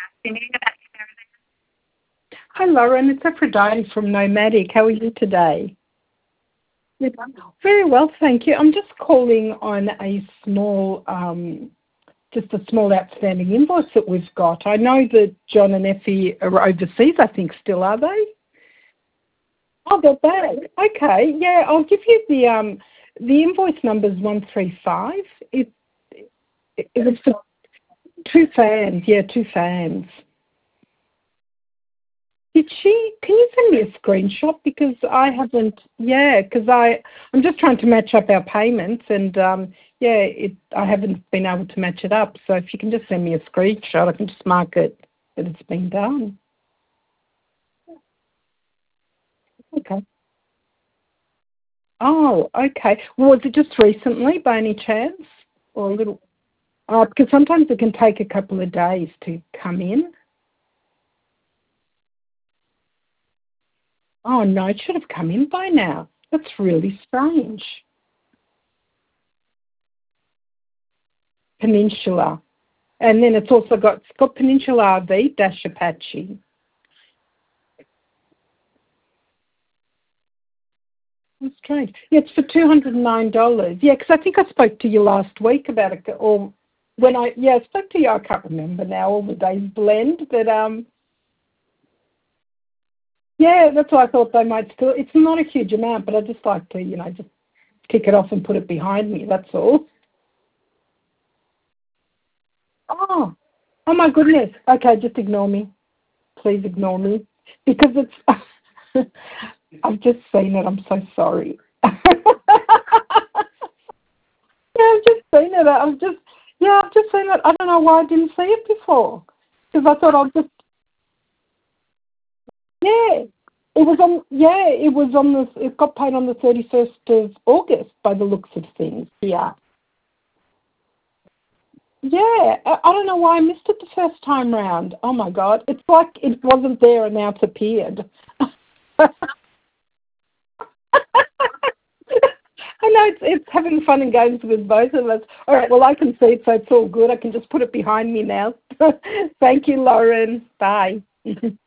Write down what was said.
Hi, Lauren. It's Aphrodite from Nomadic. How are you today? Yes. Very well, thank you. I'm just calling on a small, just a small outstanding invoice that we've got. I know that John and Effie are overseas, I think, still, are they? Oh, they're back. Okay, yeah, I'll give you the invoice number is 135. It was for two fans, yeah, two fans. Can you send me a screenshot? Because I haven't, yeah, because I'm just trying to match up our payments and, yeah, I haven't been able to match it up. So if you can just send me a screenshot, I can just mark it that it's been done. Okay. Oh, okay. Was it just recently by any chance? Or a little, because sometimes it can take a couple of days to come in. Oh, no, it should have come in by now. That's really strange. Peninsula. And then it's got Peninsula RV dash Apache. That's strange. Yeah, it's for $209. Yeah, because I think I spoke to you last week about it, or when I spoke to you. I can't remember now. All the days blend, but yeah, that's why I thought they might still. It's not a huge amount, but I just like to, just kick it off and put it behind me. That's all. Oh, oh my goodness. Okay, just ignore me. Please ignore me because it's. I've just seen it. I'm so sorry. Yeah, I've just seen it. I've just seen it. I don't know why I didn't see it before. Because I thought yeah. It got paid on the 31st of August by the looks of things. Yeah. Yeah. I don't know why I missed it the first time round. Oh my God. It's like it wasn't there and now it's appeared. I know it's having fun and games with both of us. All right, well, I can see it, so it's all good. I can just put it behind me now. Thank you, Lauren. Bye.